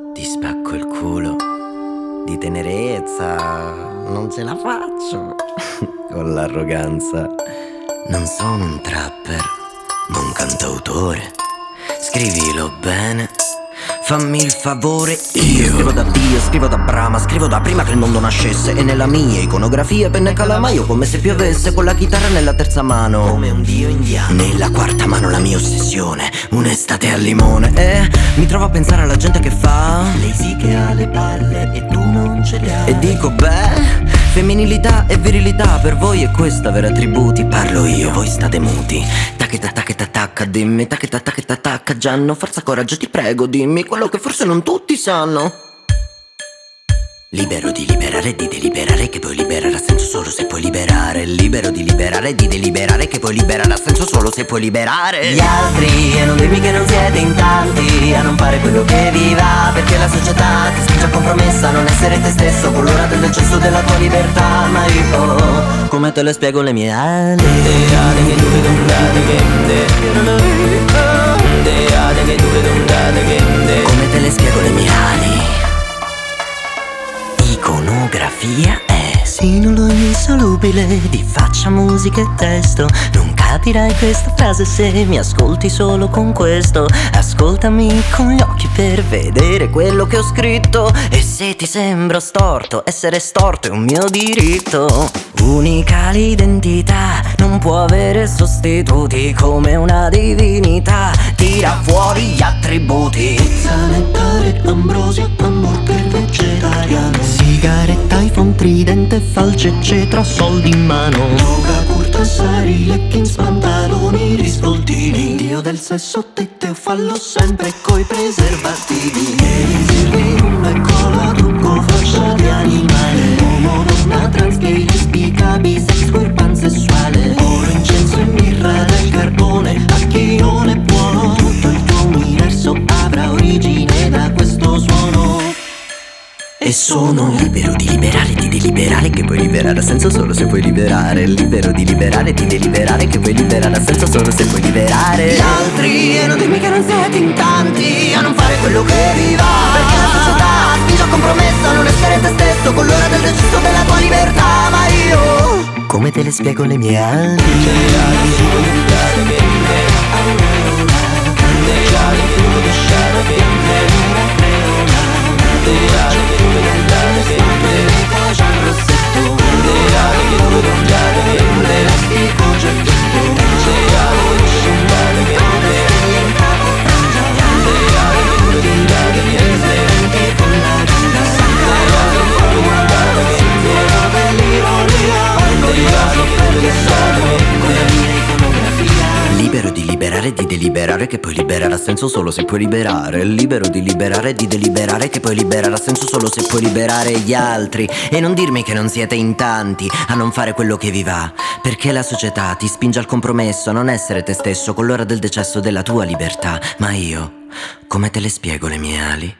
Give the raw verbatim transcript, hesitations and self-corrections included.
Ti spacco il culo. Di tenerezza non ce la faccio. Con l'arroganza. Non sono un trapper, ma un cantautore. Scrivilo bene, fammi il favore. Io scrivo da Dio, scrivo da Brahma, scrivo da prima che il mondo nascesse. E nella mia iconografia penne e calamaio, come se piovesse, con la chitarra nella terza mano, come un dio indiano. Nella quarta mano la mia ossessione, un'estate al limone. E mi trovo a pensare alla gente che fa lei sì che ha le palle e tu non ce le hai. E dico beh, femminilità e virilità per voi è questa vera attributi. Parlo io, voi state muti. Taccheta taccheta tacca, dimmi taccheta taccheta tacca. Gianno, forza coraggio, ti prego, dimmi quello che forse non tutti sanno. Libero di liberare e di deliberare, che puoi liberare ha senso solo se puoi liberare. Libero di liberare e di deliberare, che puoi liberare ha senso solo se puoi liberare. Gli altri, e non dirmi che non siete in tanti a non fare quello che vi va, perché la società ti spinge a compromesso a non essere te stesso con l'ora del decesso della tua libertà. Ma io, come te le spiego le mie ali? Come te le spiego le mie ali? Iconografia è sinulo indissolubile di faccia, musica e testo. Non capirai questa frase se mi ascolti solo con questo. Ascoltami con gli occhi per vedere quello che ho scritto. E se ti sembra storto, essere storto è un mio diritto. Unica l'identità, non può avere sostituti, come una divinità tira fuori gli attributi. Pizza, nettare, ambrosio, hamburger vegetariano, sigaretta, iPhone, tridente, falce eccetera, soldi in mano. Yoga, curta, sari, leggings, pantaloni, risvoltini. Dio del sesso, tette o fallo sempre coi preservativi. E insieme un cola, trucco, faccia di animale. Uomo, donna, trans, gay, lesbica, bisexual, pansessuale. Oro, incenso e mirra del carbone. A chi non è buono, tutto il tuo universo avrà origine da questo suono. E sono libero di liberare e di deliberare, che puoi liberare a senso solo se puoi liberare. Libero di liberare e di deliberare, che puoi liberare a senso solo se puoi liberare. Gli altri, e non dirmi che non siete in tanti a non fare quello che vi va, perché la società spinge a compromesso a non essere te stesso con l'ora del decesso della tua libertà. Ma io, come te le spiego le mie ali? Libero di liberare e di deliberare, che puoi liberare a senso solo se puoi liberare. Libero di liberare e di deliberare, che puoi liberare a senso solo se puoi liberare gli altri. E non dirmi che non siete in tanti a non fare quello che vi va, perché la società ti spinge al compromesso a non essere te stesso con l'ora del decesso della tua libertà. Ma io, come te le spiego le mie ali?